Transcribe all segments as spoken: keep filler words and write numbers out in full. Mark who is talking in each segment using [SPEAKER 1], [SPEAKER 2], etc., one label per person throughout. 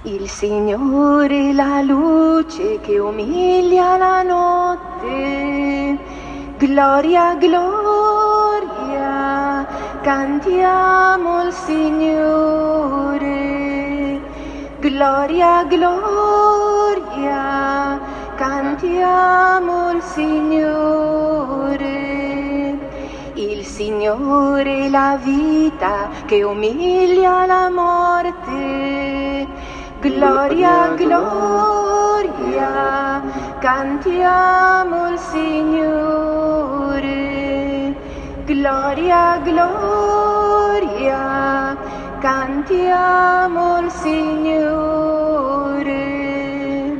[SPEAKER 1] Il Signore è la luce che umiglia la notte. Gloria, gloria, cantiamo il Signore. Gloria, gloria, cantiamo il Signore. Il Signore è la vita che umiglia la morte. Gloria, gloria, cantiamo il Signore. Gloria, gloria, cantiamo il Signore.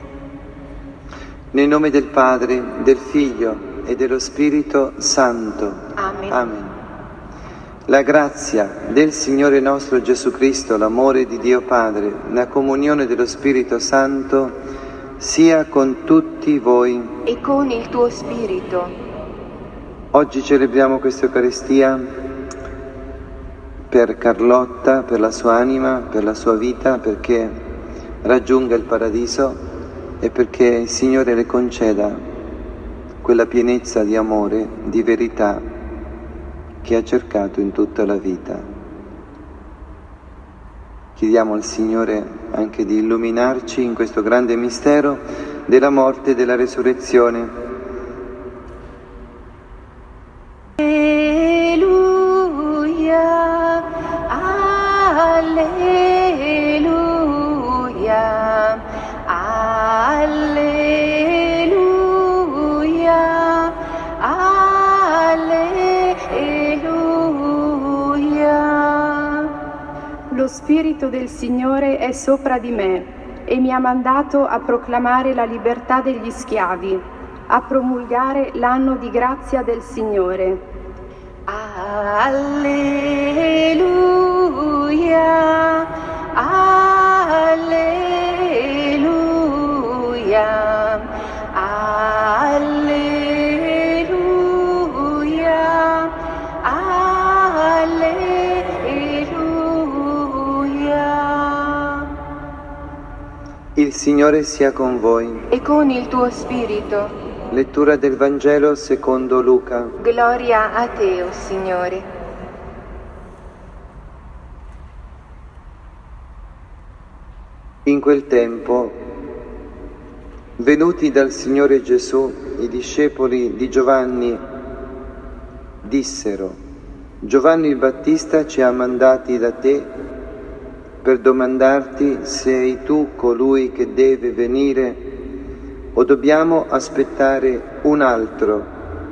[SPEAKER 2] Nel nome del Padre, del Figlio e dello Spirito Santo.
[SPEAKER 1] Amen.
[SPEAKER 2] Amen. La grazia del Signore nostro Gesù Cristo, l'amore di Dio Padre, la comunione dello Spirito Santo sia con tutti voi.
[SPEAKER 1] E con il tuo spirito.
[SPEAKER 2] Oggi celebriamo questa Eucaristia per Carlotta, per la sua anima, per la sua vita, perché raggiunga il paradiso e perché il Signore le conceda quella pienezza di amore, di verità che ha cercato in tutta la vita. Chiediamo al Signore anche di illuminarci in questo grande mistero della morte e della resurrezione.
[SPEAKER 1] Alleluia, alleluia, alleluia, alleluia.
[SPEAKER 3] Lo Spirito del Signore è sopra di me e mi ha mandato a proclamare la libertà degli schiavi, a promulgare l'anno di grazia del Signore.
[SPEAKER 1] Alleluia, alleluia, alleluia, alleluia.
[SPEAKER 2] Il Signore sia con voi.
[SPEAKER 1] E con il tuo spirito.
[SPEAKER 2] Lettura del Vangelo secondo Luca.
[SPEAKER 1] Gloria a te, o Signore.
[SPEAKER 2] In quel tempo, venuti dal Signore Gesù, i discepoli di Giovanni dissero: Giovanni il Battista ci ha mandati da te per domandarti se sei tu colui che deve venire o dobbiamo aspettare un altro.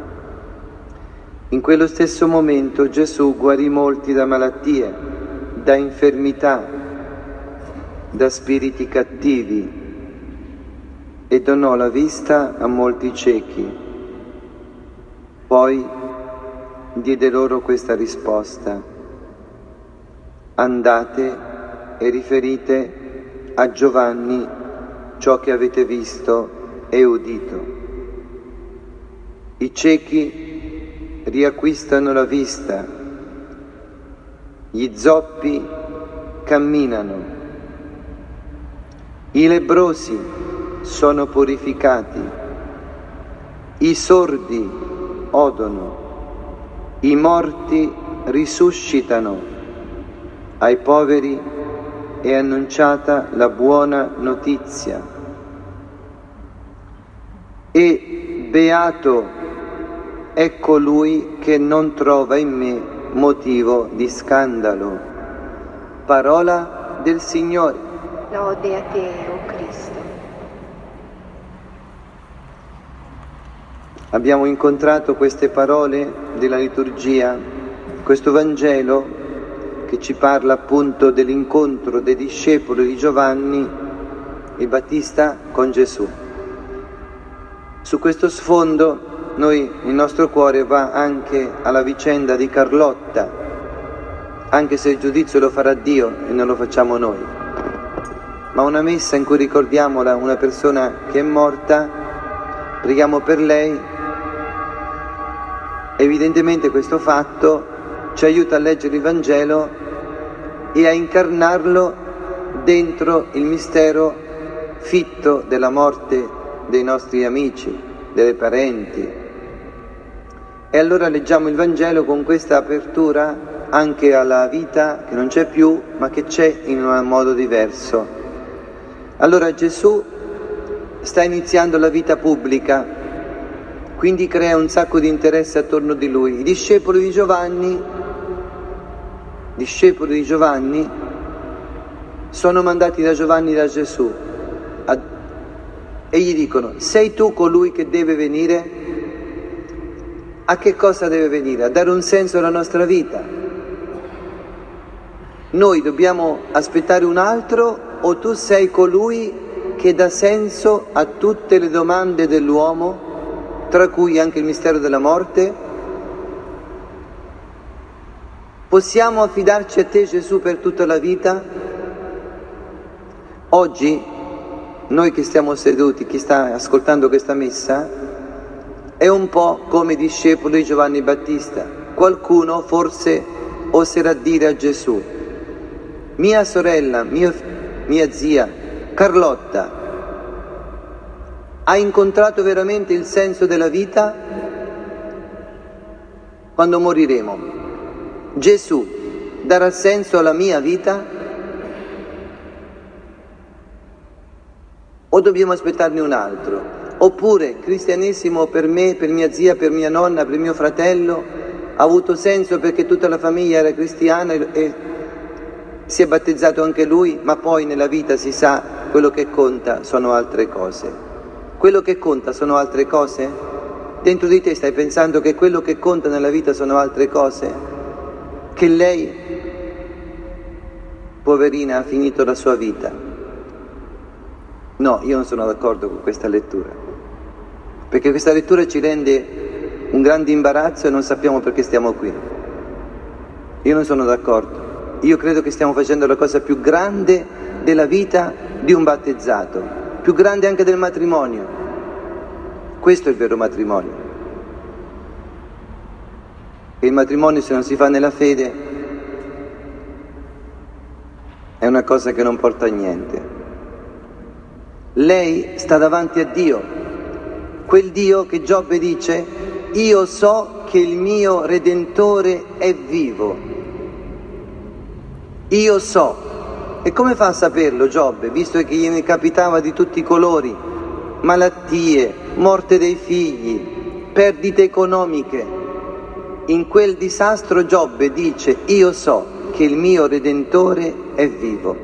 [SPEAKER 2] In quello stesso momento Gesù guarì molti da malattie, da infermità, da spiriti cattivi e donò la vista a molti ciechi. Poi diede loro questa risposta: andate e riferite a Giovanni ciò che avete visto e udito. I ciechi riacquistano la vista, gli zoppi camminano, i lebbrosi sono purificati, i sordi odono, i morti risuscitano, ai poveri è annunciata la buona notizia. E beato è colui che non trova in me motivo di scandalo. Parola del Signore.
[SPEAKER 1] Lode a te, o Cristo.
[SPEAKER 2] Abbiamo incontrato queste parole della liturgia, questo Vangelo che ci parla appunto dell'incontro dei discepoli di Giovanni il Battista con Gesù. Su questo sfondo noi, il nostro cuore va anche alla vicenda di Carlotta, anche se il giudizio lo farà Dio e non lo facciamo noi. Ma una messa in cui ricordiamo una persona che è morta, preghiamo per lei. Evidentemente questo fatto ci aiuta a leggere il Vangelo e a incarnarlo dentro il mistero fitto della morte dei nostri amici, dei parenti. E allora leggiamo il Vangelo con questa apertura anche alla vita che non c'è più, ma che c'è in un modo diverso. Allora Gesù sta iniziando la vita pubblica, quindi crea un sacco di interesse attorno di lui. I discepoli di Giovanni, discepoli di Giovanni, sono mandati da Giovanni da Gesù a, e gli dicono: sei tu colui che deve venire? A che cosa deve venire? A dare un senso alla nostra vita. Noi dobbiamo aspettare un altro o tu sei colui che dà senso a tutte le domande dell'uomo, tra cui anche il mistero della morte? Possiamo affidarci a te, Gesù, per tutta la vita? Oggi, noi che stiamo seduti, chi sta ascoltando questa messa, è un po' come discepolo di Giovanni Battista. Qualcuno forse oserà dire a Gesù: mia sorella, mia, mia zia, Carlotta, ha incontrato veramente il senso della vita? Quando moriremo, Gesù darà senso alla mia vita? O dobbiamo aspettarne un altro? Oppure cristianesimo per me, per mia zia, per mia nonna, per mio fratello ha avuto senso perché tutta la famiglia era cristiana e si è battezzato anche lui, ma poi nella vita si sa, quello che conta sono altre cose. Quello che conta sono altre cose? Dentro di te stai pensando che quello che conta nella vita sono altre cose? Che lei, poverina, ha finito la sua vita? No, io non sono d'accordo con questa lettura, perché questa lettura ci rende un grande imbarazzo e non sappiamo perché stiamo qui. Io non sono d'accordo. Io credo che stiamo facendo la cosa più grande della vita di un battezzato, più grande anche del matrimonio. Questo è il vero matrimonio. E il matrimonio, se non si fa nella fede, è una cosa che non porta a niente. Lei sta davanti a Dio, quel Dio che Giobbe dice: io so che il mio Redentore è vivo. Io so. E come fa a saperlo Giobbe, visto che gliene capitava di tutti i colori? Malattie, morte dei figli, perdite economiche. In quel disastro Giobbe dice: io so che il mio Redentore è vivo.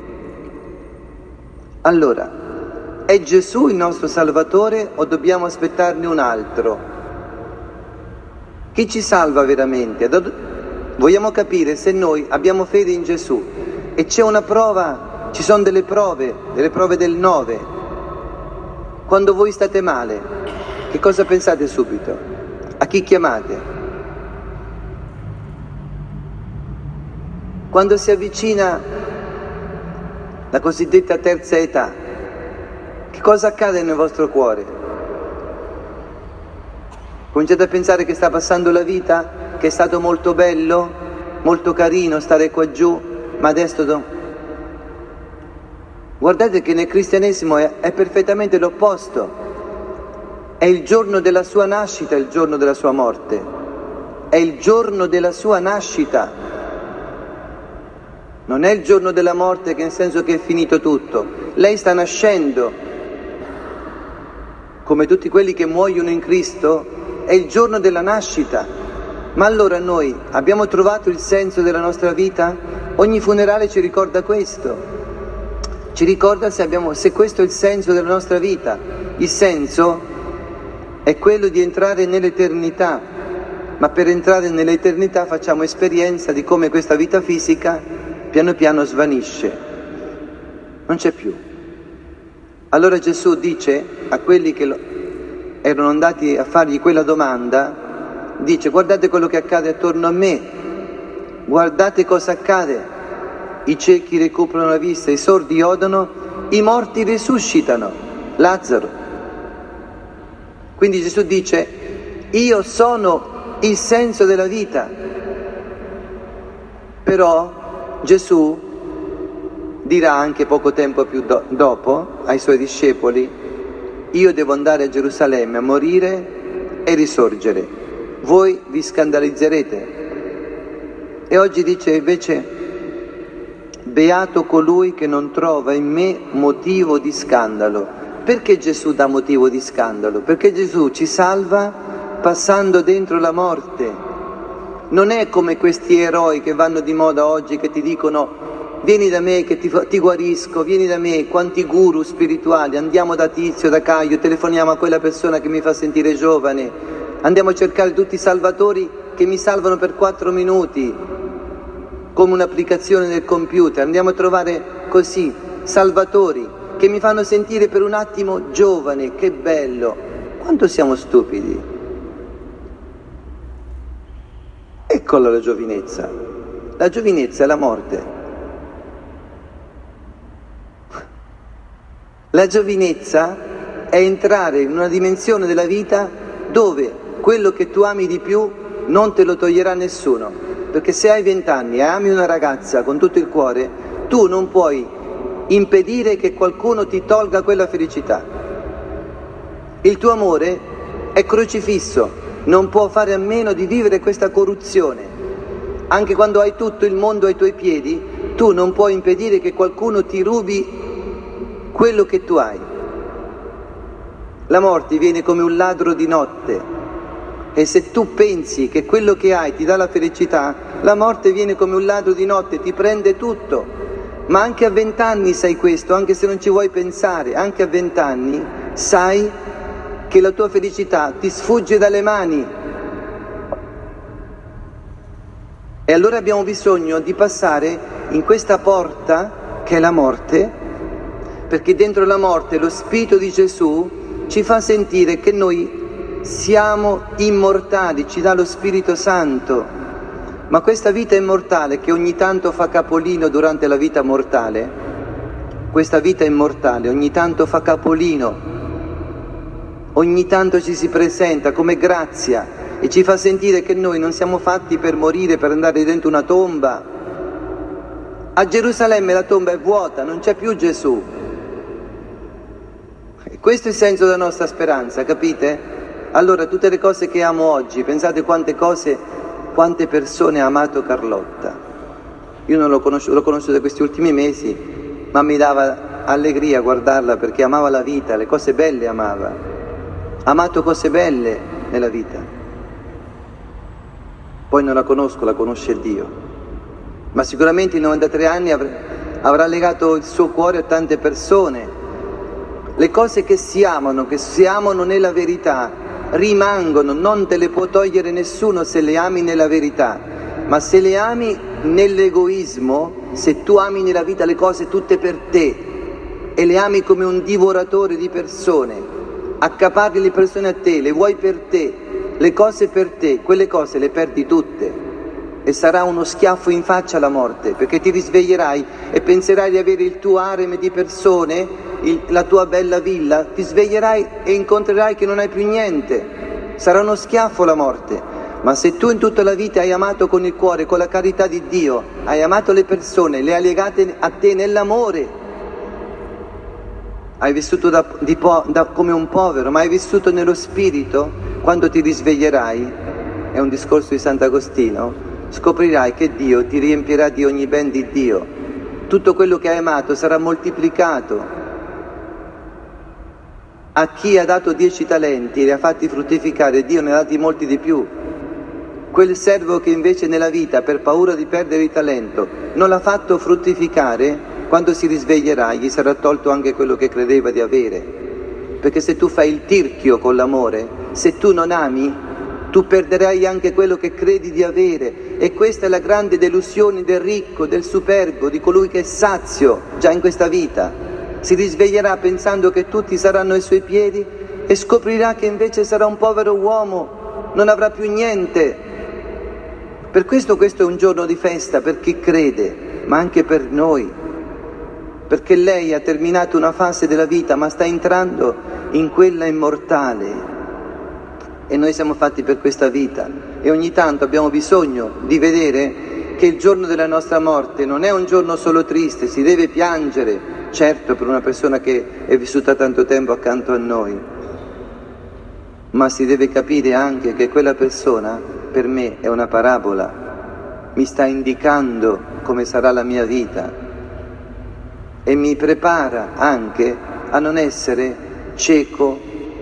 [SPEAKER 2] Allora, è Gesù il nostro Salvatore o dobbiamo aspettarne un altro? Chi ci salva veramente? Vogliamo capire se noi abbiamo fede in Gesù e c'è una prova, ci sono delle prove, delle prove del nove. Quando voi state male, che cosa pensate subito? A chi chiamate? Quando si avvicina la cosiddetta terza età, che cosa accade nel vostro cuore? Cominciate a pensare che sta passando la vita? Che è stato molto bello, molto carino stare qua giù, ma adesso do... Guardate che nel cristianesimo è, è perfettamente l'opposto. È il giorno della sua nascita, il giorno della sua morte. È il giorno della sua nascita. Non è il giorno della morte, che nel senso che è finito tutto. Lei sta nascendo. Come tutti quelli che muoiono in Cristo, è il giorno della nascita. Ma allora noi abbiamo trovato il senso della nostra vita? Ogni funerale ci ricorda questo, ci ricorda se, abbiamo, se questo è il senso della nostra vita. Il senso è quello di entrare nell'eternità, ma per entrare nell'eternità facciamo esperienza di come questa vita fisica piano piano svanisce, non c'è più. Allora Gesù dice a quelli che lo, erano andati a fargli quella domanda, dice: guardate quello che accade attorno a me, guardate cosa accade, i ciechi recuperano la vista, i sordi odono, i morti risuscitano. Lazzaro. Quindi Gesù dice: io sono il senso della vita. Però Gesù dirà anche poco tempo più do- dopo ai suoi discepoli: io devo andare a Gerusalemme a morire e risorgere, voi vi scandalizzerete. E oggi dice invece: beato colui che non trova in me motivo di scandalo. Perché Gesù dà motivo di scandalo? Perché Gesù ci salva passando dentro la morte. Non è come questi eroi che vanno di moda oggi, che ti dicono: vieni da me che ti, ti guarisco, vieni da me, quanti guru spirituali, andiamo da Tizio, da Caio, telefoniamo a quella persona che mi fa sentire giovane, andiamo a cercare tutti i salvatori che mi salvano per quattro minuti, come un'applicazione del computer, andiamo a trovare così salvatori che mi fanno sentire per un attimo giovane, che bello. Quanto siamo stupidi. Eccola la giovinezza. La giovinezza è la morte. La giovinezza è entrare in una dimensione della vita dove quello che tu ami di più non te lo toglierà nessuno. Perché se hai vent'anni e ami una ragazza con tutto il cuore, tu non puoi impedire che qualcuno ti tolga quella felicità. Il tuo amore è crocifisso, non può fare a meno di vivere questa corruzione. Anche quando hai tutto il mondo ai tuoi piedi, tu non puoi impedire che qualcuno ti rubi quello che tu hai. La morte viene come un ladro di notte, e se tu pensi che quello che hai ti dà la felicità, la morte viene come un ladro di notte, ti prende tutto. Ma anche a vent'anni sai questo, anche se non ci vuoi pensare, anche a vent'anni sai che la tua felicità ti sfugge dalle mani. E allora abbiamo bisogno di passare in questa porta che è la morte, perché dentro la morte lo Spirito di Gesù ci fa sentire che noi siamo immortali, ci dà lo Spirito Santo. Ma questa vita immortale che ogni tanto fa capolino durante la vita mortale, questa vita immortale ogni tanto fa capolino, ogni tanto ci si presenta come grazia e ci fa sentire che noi non siamo fatti per morire, per andare dentro una tomba. A Gerusalemme la tomba è vuota, non c'è più Gesù. E questo è il senso della nostra speranza, capite? Allora tutte le cose che amo oggi, pensate quante cose, quante persone ha amato Carlotta. Io non l'ho conosciuto, l'ho conosciuto questi ultimi mesi, ma mi dava allegria guardarla perché amava la vita, le cose belle amava. Ha amato cose belle nella vita. Poi non la conosco, la conosce Dio. Ma sicuramente in novantatré anni avrà legato il suo cuore a tante persone. Le cose che si amano, che si amano nella verità, rimangono, non te le può togliere nessuno se le ami nella verità, ma se le ami nell'egoismo, se tu ami nella vita le cose tutte per te e le ami come un divoratore di persone, accaparri le persone a te, le vuoi per te, le cose per te, quelle cose le perdi tutte e sarà uno schiaffo in faccia alla morte, perché ti risveglierai e penserai di avere il tuo harem di persone, il, la tua bella villa, ti sveglierai e incontrerai che non hai più niente. Sarà uno schiaffo la morte. Ma se tu in tutta la vita hai amato con il cuore, con la carità di Dio, hai amato le persone, le hai legate a te nell'amore, hai vissuto da, di po, da, come un povero, ma hai vissuto nello spirito, quando ti risveglierai, è un discorso di Sant'Agostino, scoprirai che Dio ti riempirà di ogni ben di Dio. Tutto quello che hai amato sarà moltiplicato. A chi ha dato dieci talenti e li ha fatti fruttificare, Dio ne ha dati molti di più. Quel servo che invece nella vita, per paura di perdere il talento, non l'ha fatto fruttificare, quando si risveglierà gli sarà tolto anche quello che credeva di avere. Perché se tu fai il tirchio con l'amore, se tu non ami, tu perderai anche quello che credi di avere. E questa è la grande delusione del ricco, del superbo, di colui che è sazio già in questa vita. Si risveglierà pensando che tutti saranno ai suoi piedi e scoprirà che invece sarà un povero uomo, non avrà più niente. Per questo questo è un giorno di festa per chi crede, ma anche per noi, perché lei ha terminato una fase della vita ma sta entrando in quella immortale e noi siamo fatti per questa vita e ogni tanto abbiamo bisogno di vedere che il giorno della nostra morte non è un giorno solo triste, si deve piangere, certo per una persona che è vissuta tanto tempo accanto a noi, ma si deve capire anche che quella persona per me è una parabola, mi sta indicando come sarà la mia vita e mi prepara anche a non essere cieco,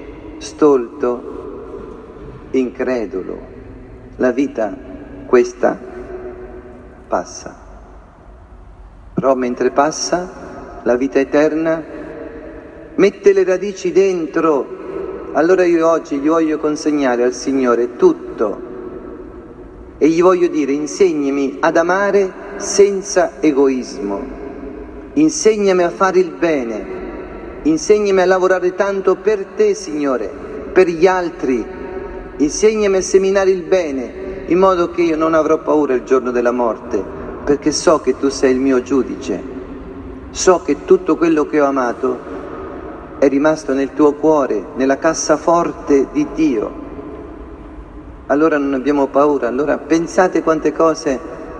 [SPEAKER 2] stolto, incredulo. La vita, questa, passa. Però mentre passa, la vita eterna mette le radici dentro. Allora io oggi gli voglio consegnare al Signore tutto e gli voglio dire: insegnami ad amare senza egoismo, insegnami a fare il bene, insegnami a lavorare tanto per te, Signore, per gli altri, insegnami a seminare il bene, in modo che io non avrò paura il giorno della morte, perché so che tu sei il mio giudice, so che tutto quello che ho amato è rimasto nel tuo cuore, nella cassaforte di Dio. Allora non abbiamo paura. Allora pensate quante cose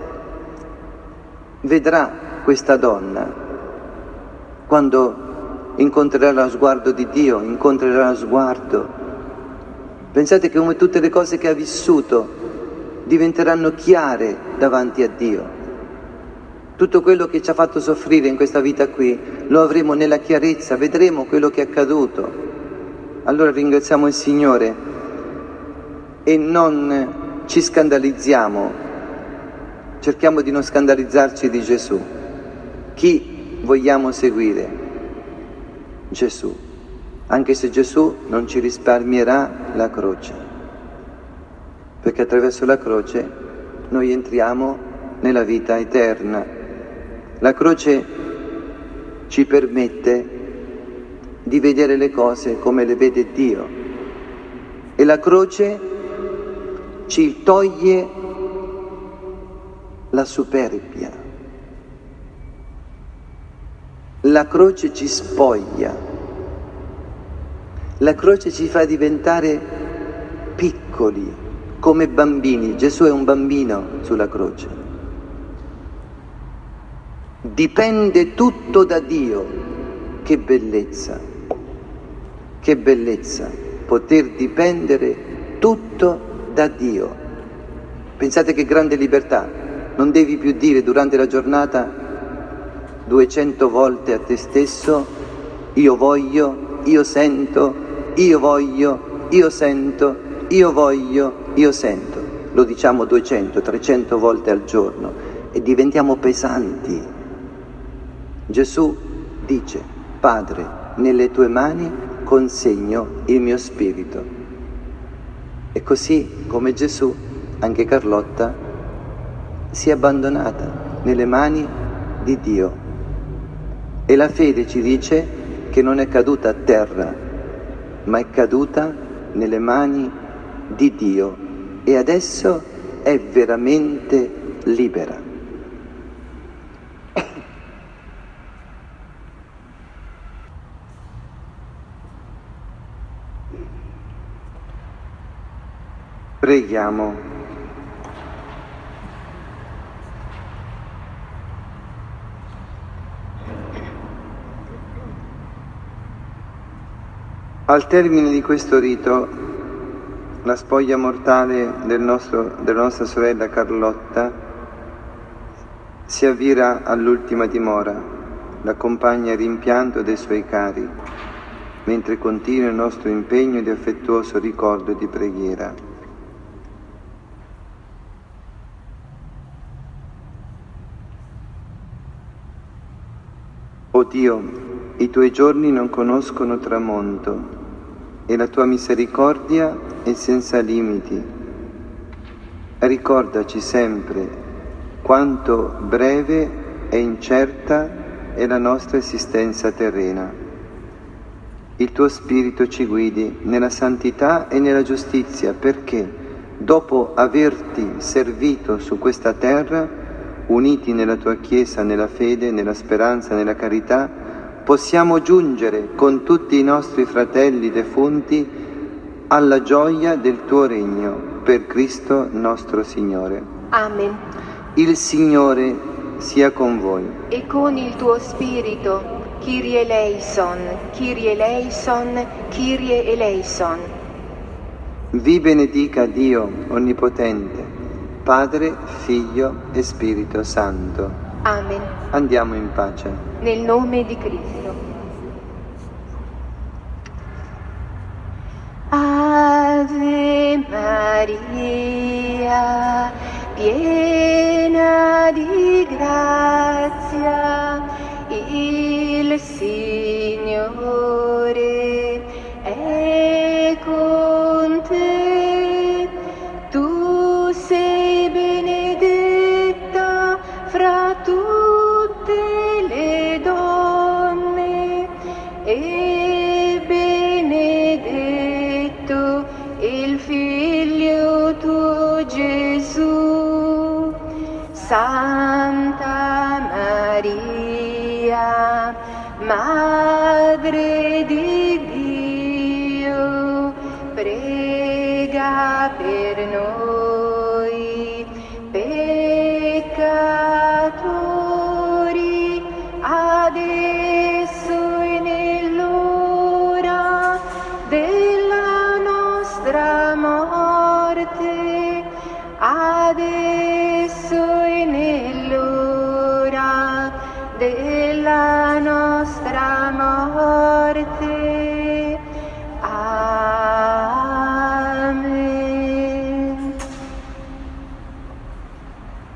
[SPEAKER 2] vedrà questa donna quando incontrerà lo sguardo di Dio, incontrerà lo sguardo. Pensate che come tutte le cose che ha vissuto diventeranno chiare davanti a Dio. Tutto quello che ci ha fatto soffrire in questa vita qui lo avremo nella chiarezza, vedremo quello che è accaduto. Allora ringraziamo il Signore e non ci scandalizziamo, cerchiamo di non scandalizzarci di Gesù. Chi vogliamo seguire? Gesù, anche se Gesù non ci risparmierà la croce, perché attraverso la croce noi entriamo nella vita eterna. La croce ci permette di vedere le cose come le vede Dio e la croce ci toglie la superbia. La croce ci spoglia. La croce ci fa diventare piccoli, come bambini. Gesù è un bambino sulla croce. Dipende tutto da Dio. Che bellezza, che bellezza poter dipendere tutto da Dio. Pensate che grande libertà. Non devi più dire durante la giornata duecento volte a te stesso: io voglio, io sento, io voglio, io sento, io voglio, io sento. Lo diciamo duecento, trecento volte al giorno e diventiamo pesanti. Gesù dice: Padre, nelle tue mani consegno il mio spirito. E così come Gesù, anche Carlotta si è abbandonata nelle mani di Dio. E la fede ci dice che non è caduta a terra, ma è caduta nelle mani di Dio e adesso è veramente libera. Preghiamo. Al termine di questo rito, la spoglia mortale del nostro, della nostra sorella Carlotta si avvira all'ultima dimora, l'accompagna al rimpianto dei suoi cari, mentre continua il nostro impegno di affettuoso ricordo e di preghiera. O Dio, i tuoi giorni non conoscono tramonto e la tua misericordia è senza limiti. Ricordaci sempre quanto breve e incerta è la nostra esistenza terrena. Il tuo Spirito ci guidi nella santità e nella giustizia, perché dopo averti servito su questa terra, uniti nella tua Chiesa, nella fede, nella speranza, nella carità, possiamo giungere con tutti i nostri fratelli defunti alla gioia del tuo regno, per Cristo nostro Signore.
[SPEAKER 1] Amen.
[SPEAKER 2] Il Signore sia con voi.
[SPEAKER 1] E con il tuo spirito, Kyrie eleison, Kyrie eleison, Kyrie eleison.
[SPEAKER 2] Vi benedica Dio Onnipotente, Padre, Figlio e Spirito Santo.
[SPEAKER 1] Amen.
[SPEAKER 2] Andiamo in pace.
[SPEAKER 1] Nel nome di Cristo. Ave Maria, piena di grazia, il Signore è con te. Tu sei benedetta fra tutte le donne e benedetto il figlio tuo Gesù. Santa Maria, Madre di Dio, prega per noi